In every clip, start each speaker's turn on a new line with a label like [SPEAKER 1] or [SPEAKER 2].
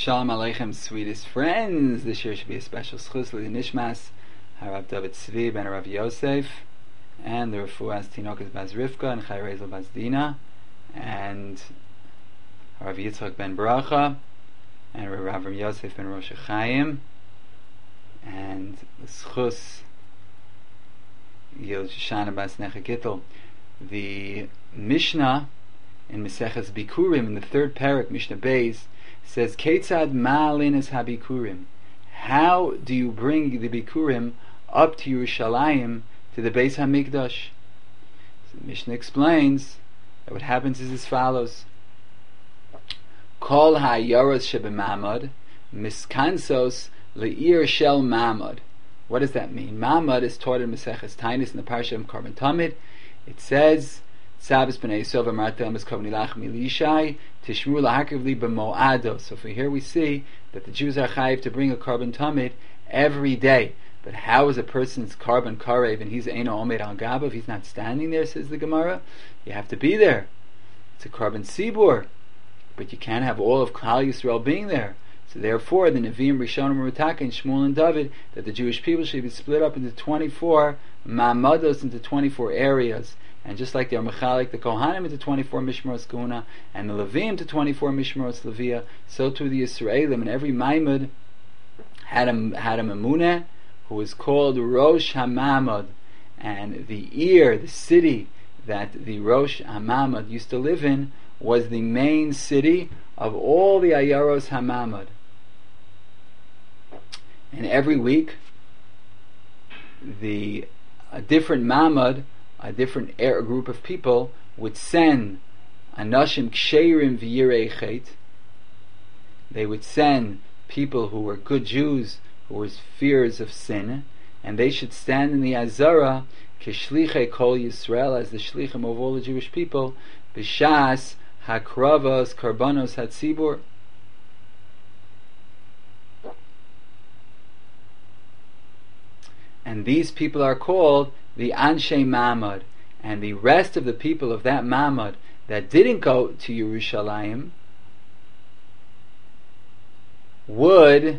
[SPEAKER 1] Shalom Aleichem, sweetest friends. This year should be a special schus l'nishmas Harav David Tzvi ben Rav Yosef, and the Refuas Tinokas Bas Rivka and Chai Rezel Bas Dina, and Rav Yitzchak ben Bracha, and Rav Yosef ben Rosh Chaim, and the schus Yil Shoshana Bas Necha Gittel. The Mishnah in Maseches Bikurim, in the third parak, Mishnah Beis, says, Ketzad ma'alin es habikurim. How do you bring the bikurim up to Yerushalayim, to the Beis HaMikdash? So the Mishnah explains that what happens is as follows: Kol ha'yaros shebemamad miskansos le'ir shel mamad. What does that mean? Mamad is taught in Maseches Tainis in the Parsha of Korban Tamid. It says, Sabes b'nei Yisov amartem es kovni lachem ilishai tishmru lahakiv li b'mo'ado. So for here we see that the Jews are chayiv to bring a korban tamid every day. But how is a person's korban karev and he's eino omed al gabav? He's not standing there, says the Gemara. You have to be there. It's a korban sibur, but you can't have all of Klal Yisrael being there. So therefore, the Nevi'im, Rishonim, Rutaka, and Shmuel and David, that the Jewish people should be split up into 24 ma'amados, into 24 areas. And just like they are mechalik the Kohanim into 24 mishmaros Kuna, and the Levim to 24 mishmaros Levia, so too the Yisraelim, and every Maimud had a Mamuneh who was called Rosh HaMamad, and the ear, the city that the Rosh HaMamad used to live in, was the main city of all the Ayaros HaMamad. And every week, a different Mamad, a different group of people, would send Anashim Ksherim V'yirei Chet. They would send people who were good Jews, who were fears of sin, and they should stand in the Azara Keshlichei Kol Yisrael, as the Shlichim of all the Jewish people, B'shas Hakravas Karbanos Hatzibur. And these people are called the Anshe Mamad, and the rest of the people of that Mamad that didn't go to Yerushalayim would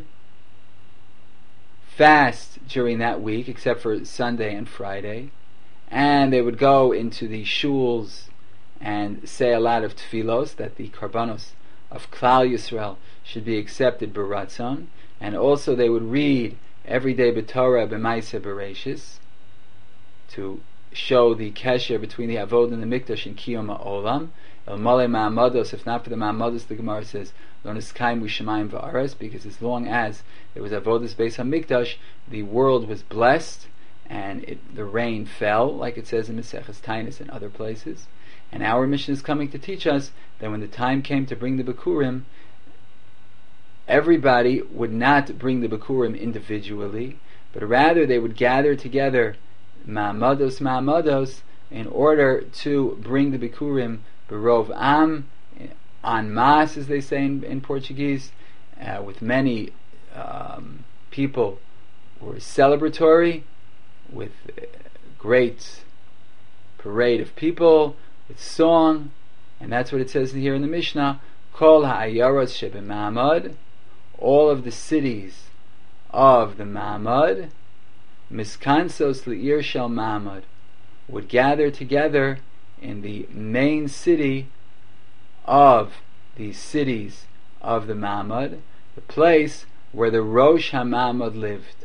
[SPEAKER 1] fast during that week, except for Sunday and Friday, and they would go into the shuls and say a lot of tefillos that the karbanos of Klal Yisrael should be accepted b'ratzon, and also they would read every day b'Torah b'Maaseh Bereshis, to show the kesher between the Avod and the Mikdash in Kiyom HaOlam. El Malei Ma'amados, if not for the Ma'amados, the Gemara says, Lo Niskayim Shemayim V'aretz, because as long as there was Avodas Beis HaMikdash, the world was blessed, and the rain fell, like it says in Maseches Tainis and other places. And our mission is coming to teach us that when the time came to bring the Bikurim, everybody would not bring the Bikurim individually, but rather they would gather together Ma'amados, in order to bring the Bikurim Berov Am, en masse, as they say in Portuguese, with many people who were celebratory, with great parade of people, with song, and that's what it says here in the Mishnah, Kol ha'ayaros shebemamad, all of the cities of the Mamad, Miskansos Le'ir Shel Mamad, would gather together in the main city of the cities of the Mamad, the place where the Rosh HaMamad lived.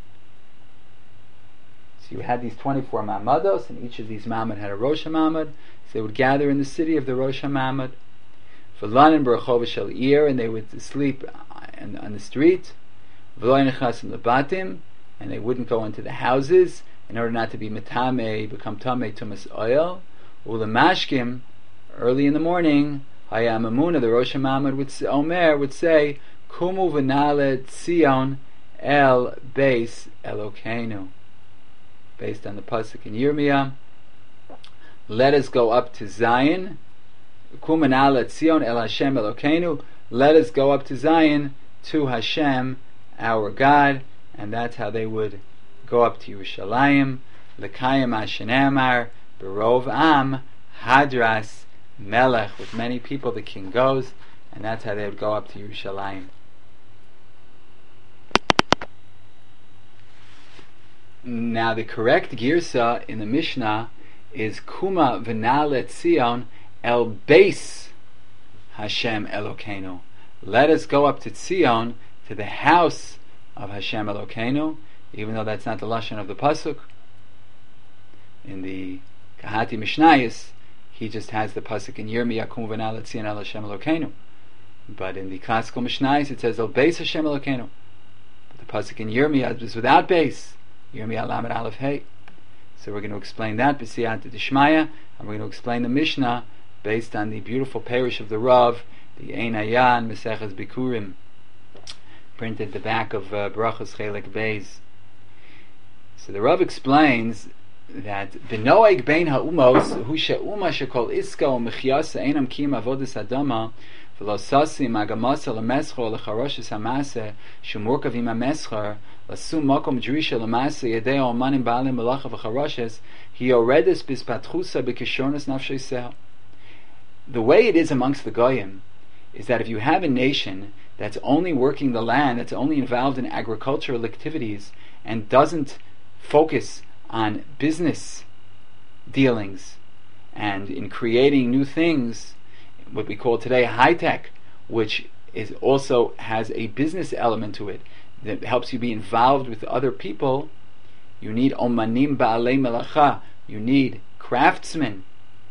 [SPEAKER 1] So you had these 24 Mamados, and each of these Mamad had a Rosh HaMamad, so they would gather in the city of the Rosh HaMamad, V'lanin B'rachov Shel Ir, and they would sleep on the street, V'lo Nechasim Lebatim, and they wouldn't go into the houses in order not to be metame, become tame tumas oil. Ulamashkim, early in the morning, Hayam Amuna, the Rosh HaMamad would say, Kumu v'nale Tzion el Beis Elokeinu, based on the pasuk in Yirmiyah. Let us go up to Zion. Kumu v'nale Tzion el Hashem Elokeinu. Let us go up to Zion, to Hashem, our God. And that's how they would go up to Yerushalayim. L'kayim Hashanamar Berov Am Hadras Melech. With many people the king goes, and that's how they would go up to Yerushalayim. Now the correct girsa in the Mishnah is Kuma v'na'ale Tzion el beis Hashem Elokeinu. Let us go up to Tzion, to the house of Hashem Elokeinu, even though that's not the lashon of the pasuk. In the Kahati Mishnayos, he just has the pasuk in Yirmiyah Kuma v'na'ale Tzion el Hashem Elokeinu. But in the classical Mishnayos, it says el beis Hashem Elokeinu. But the pasuk in Yirmiyah is without beis. Yirmiyah Lamed Aleph Hey. So we're going to explain that b'siyata d'shmaya, and we're going to explain the Mishnah based on the beautiful parish of the Rav, the Ein Ayan Meseches Bikurim, printed at the back of Barachos Chelek Beis. So the Rav explains that b'noeg bein ha'umos hu she'uma shekol iska u'mechyasa einam kiyim avodas adama v'lo sasim agamasa lemescho lecharoshes hamase shumurkav im hamescher lasum makom jerisha lemase yedei omanim ba'alim melacha v'charoshes hioredes bispatchusa b'kishornas nafsheiseh. The way it is amongst the Goyim is that if you have a nation that's only working the land, that's only involved in agricultural activities, and doesn't focus on business dealings and in creating new things, what we call today high tech, which is also has a business element to it that helps you be involved with other people, you need omanim ba'alei melacha, you need craftsmen.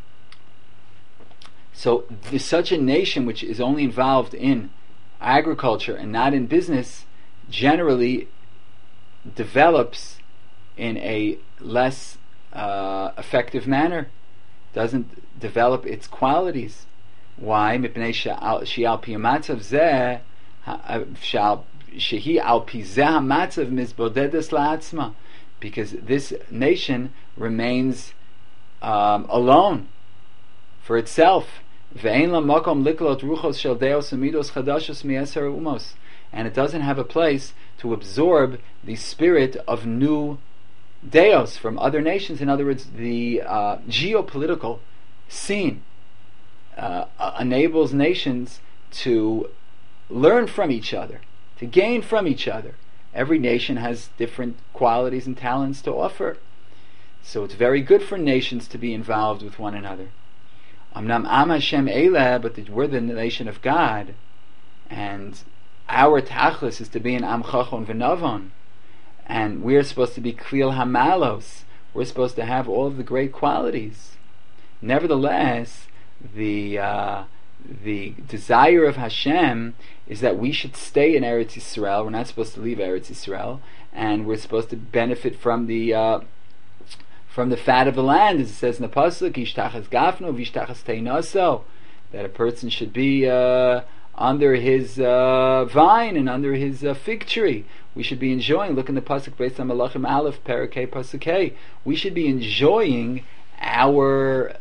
[SPEAKER 1] So such a nation which is only involved in agriculture and not in business generally develops in a less effective manner, doesn't develop its qualities. Why? Because this nation remains alone for itself. And it doesn't have a place to absorb the spirit of new deos from other nations. In other words, the geopolitical scene enables nations to learn from each other, to gain from each other. Every nation has different qualities and talents to offer. So it's very good for nations to be involved with one another. Amnam Am Hashem Eileh, but we're the nation of God, and our tachlis is to be an Am Chachon V'Navon, and we're supposed to be Klil Hamalos. We're supposed to have all of the great qualities. Nevertheless, the desire of Hashem is that we should stay in Eretz Yisrael. We're not supposed to leave Eretz Yisrael, and we're supposed to benefit from the fat of the land, as it says in the pasuk, "Ishtachas gafno, v'ishtachas teinaso," that a person should be under his vine and under his fig tree. We should be enjoying. Look in the pasuk based on Malachim Aleph, Parakei pasuk Hey. We should be enjoying our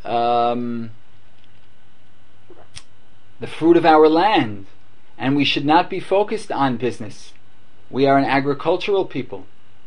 [SPEAKER 1] the fruit of our land, and we should not be focused on business. We are an agricultural people.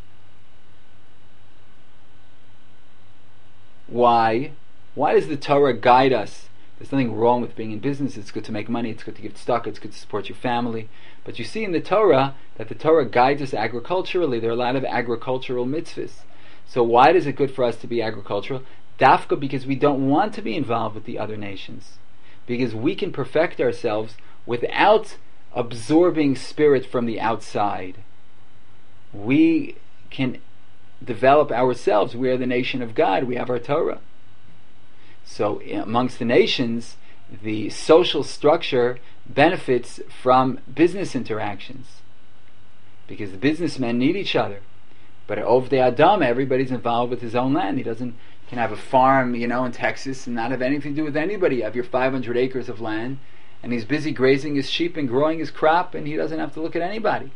[SPEAKER 1] Why? Why does the Torah guide us? There's nothing wrong with being in business. It's good to make money. It's good to give tzedakah. It's good to support your family. But you see in the Torah that the Torah guides us agriculturally. There are a lot of agricultural mitzvahs. So why is it good for us to be agricultural? Dafka, because we don't want to be involved with the other nations. Because we can perfect ourselves without absorbing spirit from the outside. We can develop ourselves. We are the nation of God. We have our Torah. So amongst the nations, the social structure benefits from business interactions, because the businessmen need each other. But Ovdei Adam, everybody's involved with his own land. He can have a farm, in Texas and not have anything to do with anybody. You have your 500 acres of land, and he's busy grazing his sheep and growing his crop, and he doesn't have to look at anybody.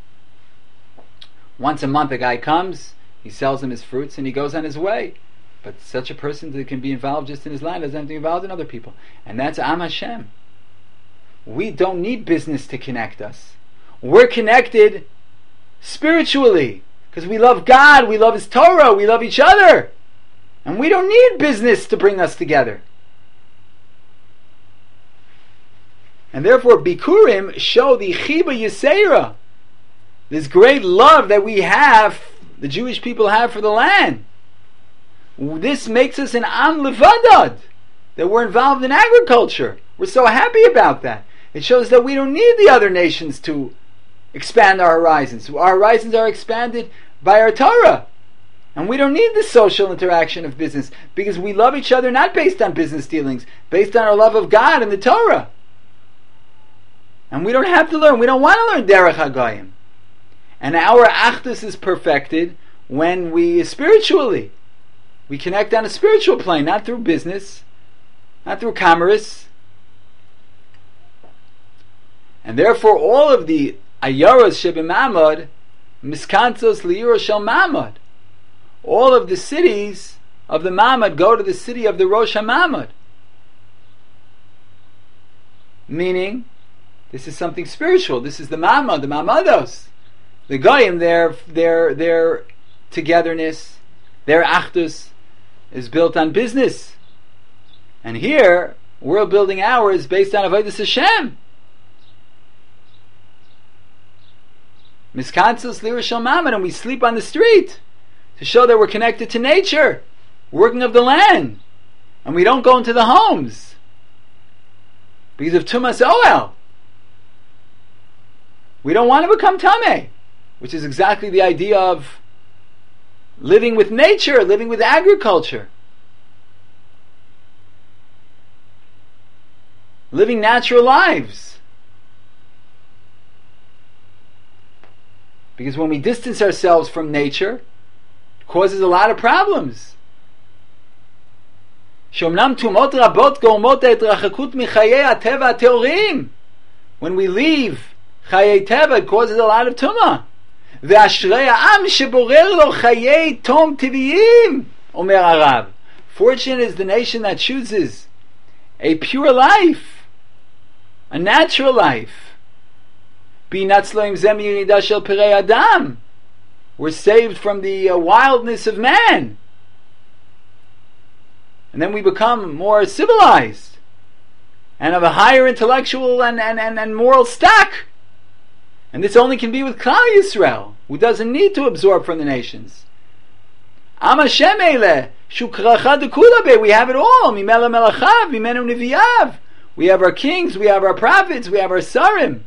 [SPEAKER 1] Once a month a guy comes, he sells him his fruits, and he goes on his way. But such a person that can be involved just in his land doesn't have to be involved in other people. And that's Am Hashem. We don't need business to connect us. We're connected spiritually, because we love God, we love His Torah, we love each other. And we don't need business to bring us together. And therefore, Bikurim show the Chiba Yisera, this great love that we have the Jewish people have for the land. This makes us an Am Levadad, that we're involved in agriculture. We're so happy about that. It shows that we don't need the other nations to expand our horizons. Our horizons are expanded by our Torah. And we don't need the social interaction of business, because we love each other not based on business dealings, based on our love of God and the Torah. And we don't have to learn. We don't want to learn Derech HaGoyim. And our Achdus is perfected when we spiritually, we connect on a spiritual plane, not through business, not through commerce. And therefore all of the Ayaros Shebimamad, Miskantos Liiro Shel Mamad, all of the cities of the Mamad go to the city of the Rosh HaMamad. Meaning, this is something spiritual. This is the Mamad, the Mamados. The Goyim, their togetherness, their Achdus is built on business. And here, we're building ours based on Avodas Hashem. Miskansos Liiro Shel Mamad, and we sleep on the street to show that we're connected to nature, working of the land, and we don't go into the homes because of Tumas Oel. We don't want to become Tameh, which is exactly the idea of living with nature, living with agriculture, living natural lives. Because when we distance ourselves from nature, causes a lot of problems. When we leave Chayei Teva, it causes a lot of Tumah. Fortunate is the nation that chooses a pure life, a natural life. We're saved from the wildness of man. And then we become more civilized and of a higher intellectual and moral stock. And this only can be with Klal Yisrael, who doesn't need to absorb from the nations. Am Hashem Eileh, Shukracha Dekula, we have it all. Mimela Melachav, Mimenu Neviyav. We have our kings, we have our prophets, we have our Sarim.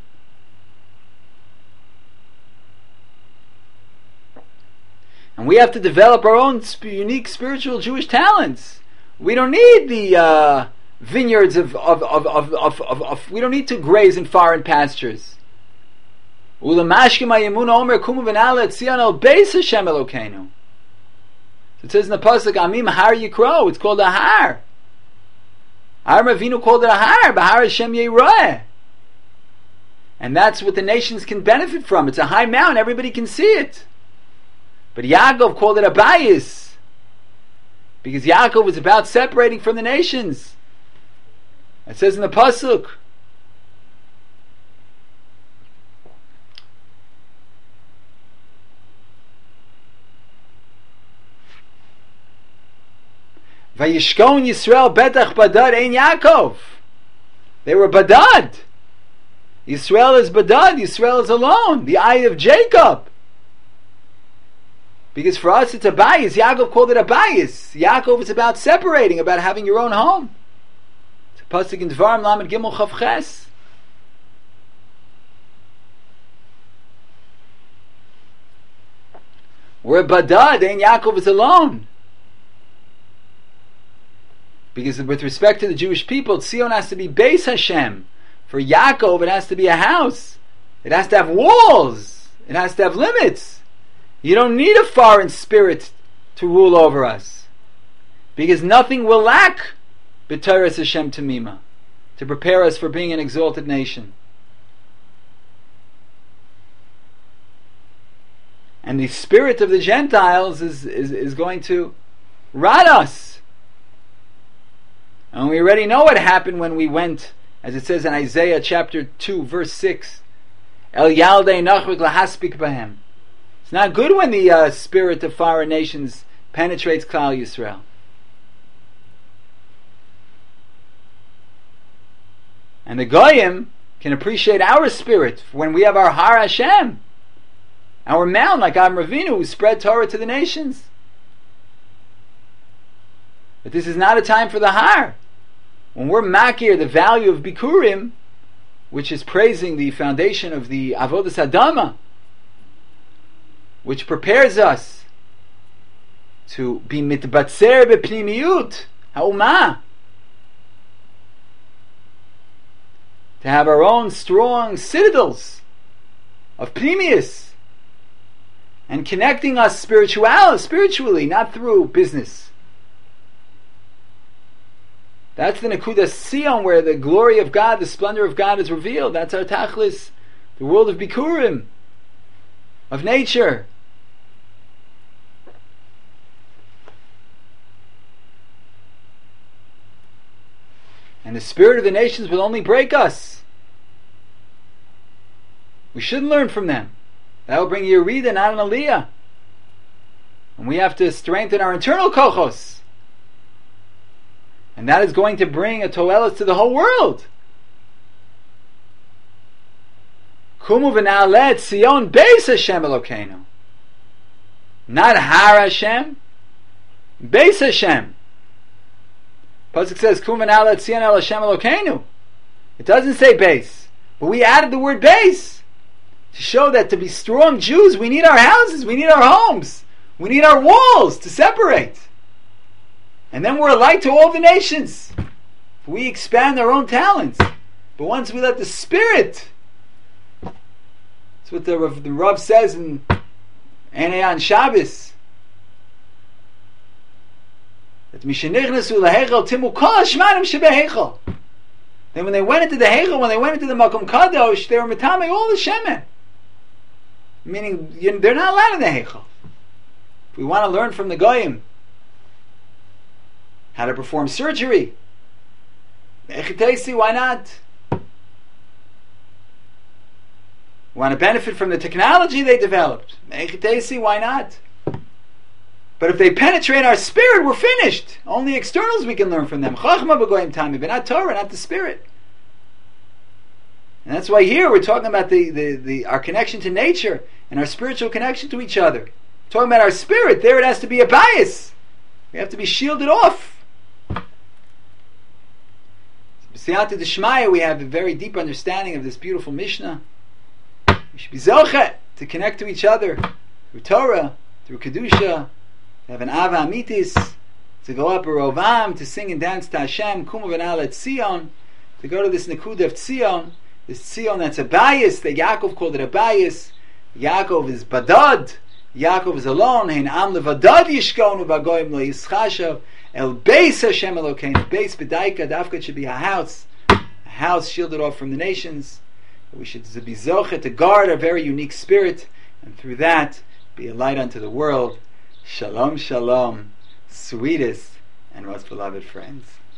[SPEAKER 1] And we have to develop our own unique spiritual Jewish talents. We don't need the vineyards of we don't need to graze in foreign pastures. So it says in the pasuk, Amim Har Yikro. It's called a har. Avraham Avinu called it a har. Bahar Hashem Yeireh. And that's what the nations can benefit from. It's a high mountain. Everybody can see it. But Yaakov called it a bayis, because Yaakov was about separating from the nations. It says in the pasuk, Vayishkon Yisrael betach badad ein Yaakov. They were badad. Yisrael is badad. Yisrael is alone. The eye of Jacob. Because for us it's a bias. Yaakov called it a bias. Yaakov is about separating, about having your own home. It's a pasuk in Dvarim Lamed Gimel Chav Ches. We're a badad, and Yaakov is alone. Because with respect to the Jewish people, Tzion has to be Beis Hashem. For Yaakov, it has to be a house. It has to have walls. It has to have limits. You don't need a foreign spirit to rule over us, because nothing will lack b'Torah Hashem Tamima, to prepare us for being an exalted nation. And the spirit of the Gentiles is going to rot us. And we already know what happened when we went, as it says in Isaiah chapter 2 verse 6, El Yaldei Nachrik Lahaspik Bahem. It's not good when the spirit of foreign nations penetrates Klal Yisrael. And the Goyim can appreciate our spirit when we have our Har Hashem, Our mound, like Avram Avinu, who spread Torah to the nations. But this is not a time for the har. When we're makir the value of Bikurim, which is praising the foundation of the Avodas Adama, which prepares us to be mitbatzer bepnimiyut ha'umah, to have our own strong citadels of pnimius, and connecting us spiritually, not through business. That's the Nekudas Sion, where the glory of God, the splendor of God is revealed. That's our Tachlis, the world of Bikurim, of nature. And the spirit of the nations will only break us. We shouldn't learn from them. That will bring Yerida, not an Aliyah. And we have to strengthen our internal kochos. And that is going to bring a toelis to the whole world. Kumu v'na'aleh Tzion beis Hashem Elokeinu. Not Har Hashem, beis Hashem. Pasuk says, Kumu v'na'aleh Tzion el Hashem Elokeinu. It doesn't say beis, but we added the word beis to show that to be strong Jews, we need our houses, we need our homes, we need our walls to separate. And then we're a light to all the nations. We expand our own talents. But once we let the Spirit, that's what the Rav says in Enean Shabbos, that Mishenichnesu lahechel timu kol hashmanim shebehechel. Then when they went into the Hechel, when they went into the Makom Kadosh, they were metamei all the shemen. Meaning, they're not allowed in the Hechel. If we want to learn from the Goyim how to perform surgery, why not? Want to benefit from the technology they developed, why not? But if they penetrate our spirit, we're finished. Only externals we can learn from them. Chachma b'goyim tami, but not Torah, not the spirit. And that's why here we're talking about our connection to nature and our spiritual connection to each other. We're talking about our spirit. There it has to be a bias. We have to be shielded off. B'siyata d'shmaya, we have a very deep understanding of this beautiful Mishnah. We should be zochet to connect to each other through Torah, through Kedusha, to have an Ava Amitis, to go up a Rovam, to sing and dance to Hashem, Kumu v'na'aleh Tzion, to go to this Nekuda of Tzion, this Tzion that's a bias, that Yaakov called it a bias. Yaakov is Badad, Yaakov is alone, Hein Am levadad yishkonu v'agoyim lo yischashav, El Beis Hashem Elokeinu, Beis B'daika, Dafka should be a house shielded off from the nations. We should be zoche to guard our very unique spirit, and through that be a light unto the world. Shalom, shalom, sweetest and most beloved friends.